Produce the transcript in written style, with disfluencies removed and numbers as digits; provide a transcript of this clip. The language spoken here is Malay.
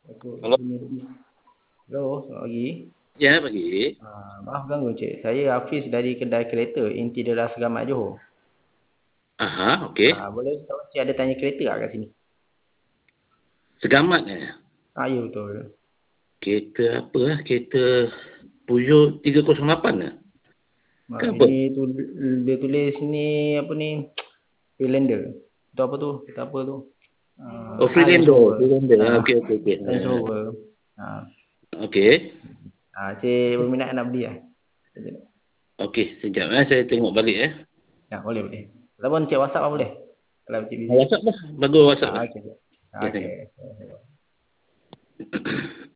Aku Halo. punya ni. Hello, selamat pagi. Ya, pagi. Maaf ganggu Cik. Saya Hafiz dari kedai kereta Inti Deras Selamat Johor. Aha, okey. Boleh tahu Cik ada tanya kereta tak kat sini? Segamat ni. Ya betul. Kereta apa lah? Kereta Peugeot 308 ni. Kenapa? Ini tu dia tulis ni apa ni? Freelander. Itu apa tu? Kita apa tu? Oh, Range Freelander. Rover. Freelander. Okey, okey, okey. Range Rover. Okey. Cik berminat nak beli lah? Okey, sekejap saya tengok balik Ya, boleh. Ataupun Cik WhatsApp lah boleh? Kalau Cik busy. WhatsApp lah. Bagus WhatsApp lah. Okey. Okey, tengok. Okey.